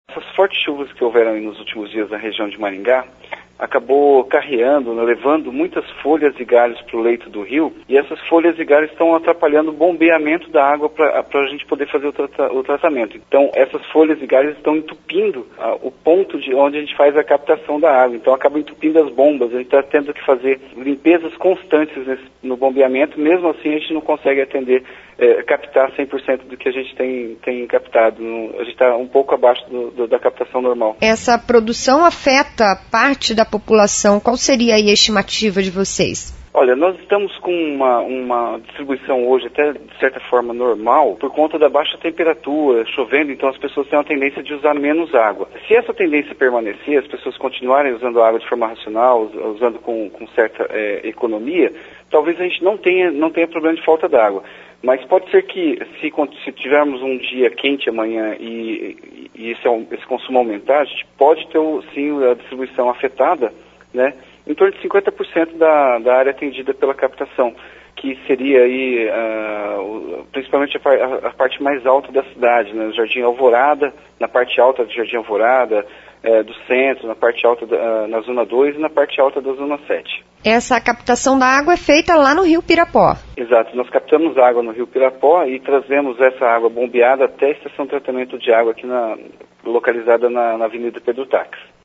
Essas fortes chuvas que houveram aí nos últimos dias na região de Maringá acabou carreando, levando muitas folhas e galhos para o leito do rio, e essas folhas e galhos estão atrapalhando o bombeamento da água para a gente poder fazer o tratamento. Então, essas folhas e galhos estão entupindo o ponto de onde a gente faz a captação da água. Então, acaba entupindo as bombas. A gente está tendo que fazer limpezas constantes no bombeamento. Mesmo assim, a gente não consegue captar 100% do que a gente tem captado. A gente está um pouco abaixo da captação normal. Essa produção afeta parte da população. Qual seria aí a estimativa de vocês? Olha, nós estamos com uma distribuição hoje até de certa forma normal por conta da baixa temperatura, chovendo, então as pessoas têm uma tendência de usar menos água. Se essa tendência permanecer, as pessoas continuarem usando água de forma racional, usando com certa economia, talvez a gente não tenha problema de falta d'água. Mas pode ser que se tivermos um dia quente amanhã e esse consumo aumentar, a gente pode ter sim a distribuição afetada, né? Em torno de 50% da área atendida pela captação, que seria aí principalmente a parte mais alta da cidade, né? O Jardim Alvorada, na parte alta do Jardim Alvorada, do centro, na parte alta na Zona 2 e na parte alta da Zona 7. Essa captação da água é feita lá no Rio Pirapó. Exato, nós captamos água no Rio Pirapó e trazemos essa água bombeada até a estação de tratamento de água aqui localizada na Avenida Pedro Taques.